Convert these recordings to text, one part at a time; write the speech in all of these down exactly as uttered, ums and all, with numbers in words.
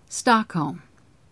Stockholm.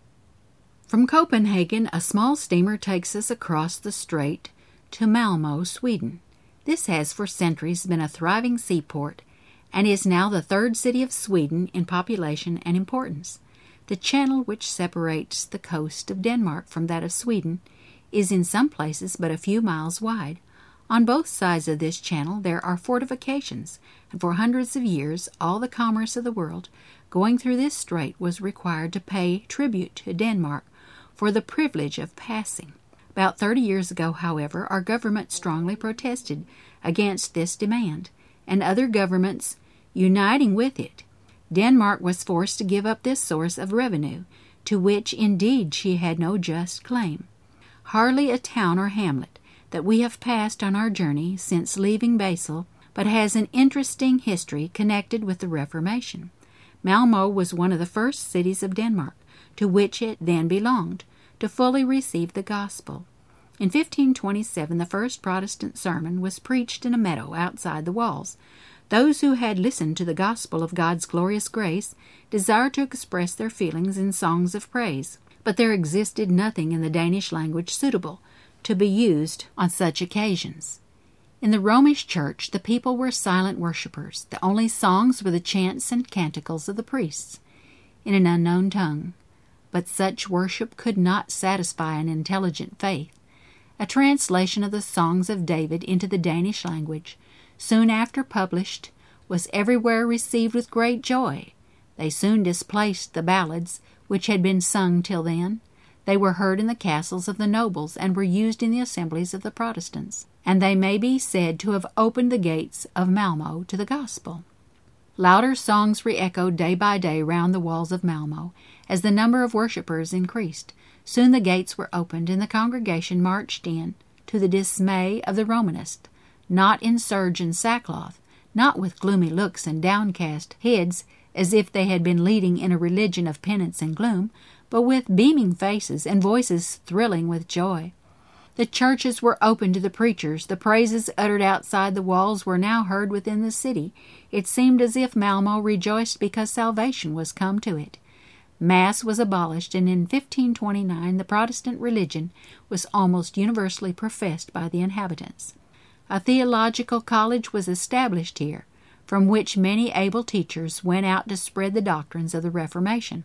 From Copenhagen, a small steamer takes us across the strait to Malmö, Sweden. This has for centuries been a thriving seaport and is now the third city of Sweden in population and importance. The channel which separates the coast of Denmark from that of Sweden is in some places but a few miles wide. On both sides of this channel there are fortifications, and for hundreds of years all the commerce of the world going through this strait was required to pay tribute to Denmark for the privilege of passing. About thirty years ago, however, our government strongly protested against this demand, and other governments uniting with it, Denmark was forced to give up this source of revenue, to which indeed she had no just claim. Hardly a town or hamlet that we have passed on our journey since leaving Basel but has an interesting history connected with the Reformation. Malmö was one of the first cities of Denmark, to which it then belonged, to fully receive the gospel. In fifteen twenty-seven, the first Protestant sermon was preached in a meadow outside the walls. Those who had listened to the gospel of God's glorious grace desired to express their feelings in songs of praise, but there existed nothing in the Danish language suitable to be used on such occasions. In the Romish church, the people were silent worshippers. The only songs were the chants and canticles of the priests, in an unknown tongue. But such worship could not satisfy an intelligent faith. A translation of the Songs of David into the Danish language, soon after published, was everywhere received with great joy. They soon displaced the ballads which had been sung till then. They were heard in the castles of the nobles and were used in the assemblies of the Protestants, and they may be said to have opened the gates of Malmö to the gospel. Louder songs re-echoed day by day round the walls of Malmö as the number of worshippers increased. Soon the gates were opened, and the congregation marched in, to the dismay of the Romanists, not in serge and sackcloth, not with gloomy looks and downcast heads, as if they had been leading in a religion of penance and gloom, but with beaming faces and voices thrilling with joy. The churches were open to the preachers. The praises uttered outside the walls were now heard within the city. It seemed as if Malmö rejoiced because salvation was come to it. Mass was abolished, and in fifteen twenty-nine the Protestant religion was almost universally professed by the inhabitants. A theological college was established here, from which many able teachers went out to spread the doctrines of the Reformation.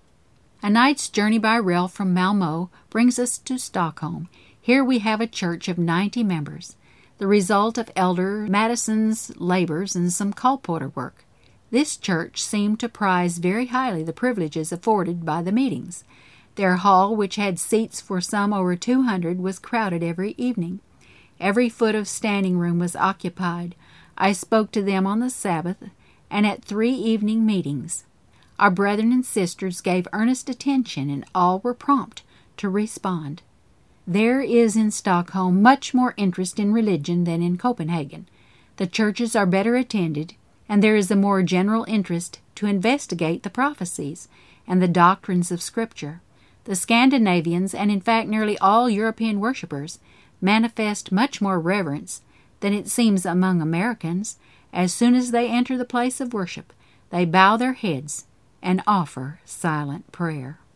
A night's journey by rail from Malmö brings us to Stockholm. Here we have a church of ninety members, the result of Elder Mattison's labors and some colporteur work. This church seemed to prize very highly the privileges afforded by the meetings. Their hall, which had seats for some over two hundred, was crowded every evening. Every foot of standing room was occupied. I spoke to them on the Sabbath and at three evening meetings. Our brethren and sisters gave earnest attention, and all were prompt to respond. There is in Stockholm much more interest in religion than in Copenhagen. The churches are better attended, and there is a more general interest to investigate the prophecies and the doctrines of Scripture. The Scandinavians, and in fact nearly all European worshippers, manifest much more reverence than it seems among Americans. As soon as they enter the place of worship, they bow their heads and offer silent prayer.